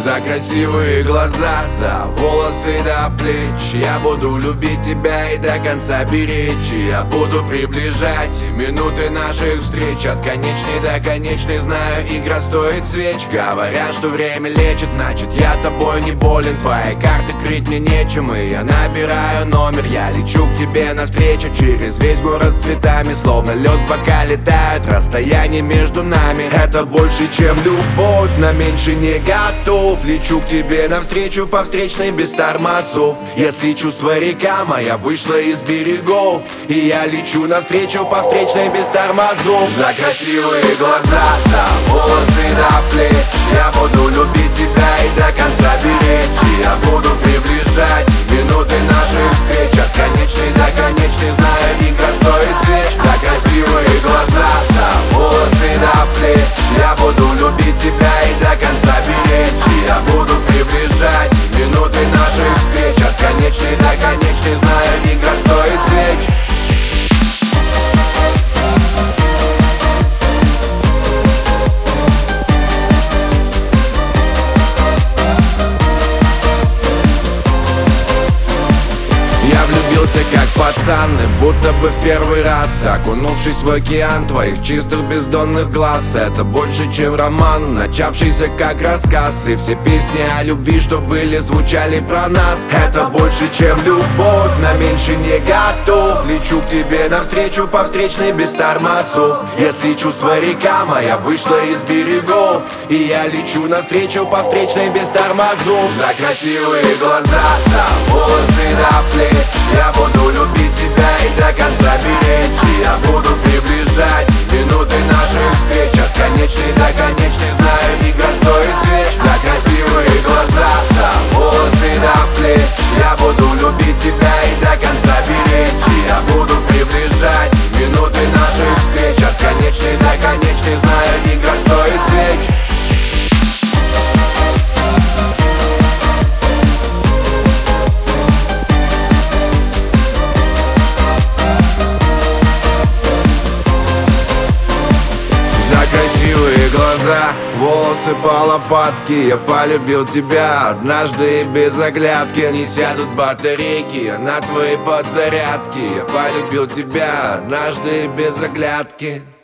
За красивые глаза, за волосы до плеч. Я буду любить тебя и до конца беречь. И я буду приближать минуты наших встреч. От конечной до конечной, знаю, игра стоит свеч. Говорят, что время лечит, значит я тобой не болен. Твои карты крыть мне нечем, и я набираю номер. Я лечу к тебе навстречу через весь город с цветами. Словно лед пока летают, расстояние между нами. Это больше, чем любовь, на меньше не готов. Лечу к тебе навстречу по встречной без тормозов. Если чувство река моя вышла из берегов, и я лечу навстречу по встречной без тормозов. За красивые глаза, за волосы до плеч. Я буду любить тебя и до конца беречь. И я буду приближать минуты наших встреч. От конечной до конечной, знаю, игра стоит свеч. За красивые глаза, за волосы до плеч. Я буду любить тебя и до конца беречь. И я буду приближать минуты наших встреч. От конечной до конечной, знаю, игра стоит свеч. Как пацан, будто бы в первый раз, окунувшись в океан твоих чистых бездонных глаз. Это больше, чем роман, начавшийся как рассказ. И все песни о любви, что были, звучали про нас. Это больше, чем любовь, на меньше не готов. Лечу к тебе навстречу по встречной без тормозов. Если чувство река моя вышла из берегов, и я лечу навстречу по встречной без тормозов. За красивые глаза, за волосы до плеч. Я буду любить тебя и до конца беречь. И я буду приближать минуты наших встреч. От конечной до конечной, знаю, игра стоит свеч. За красивые глаза, за волосы до плеч. Я буду любить тебя и до конца беречь. И я буду приближать минуты наших встреч. От конечной до конечной, знаю, игра стоит свеч. Красивые глаза, волосы по лопатке. Я полюбил тебя однажды и без оглядки. Не сядут батарейки на твои подзарядки. Я полюбил тебя однажды и без оглядки.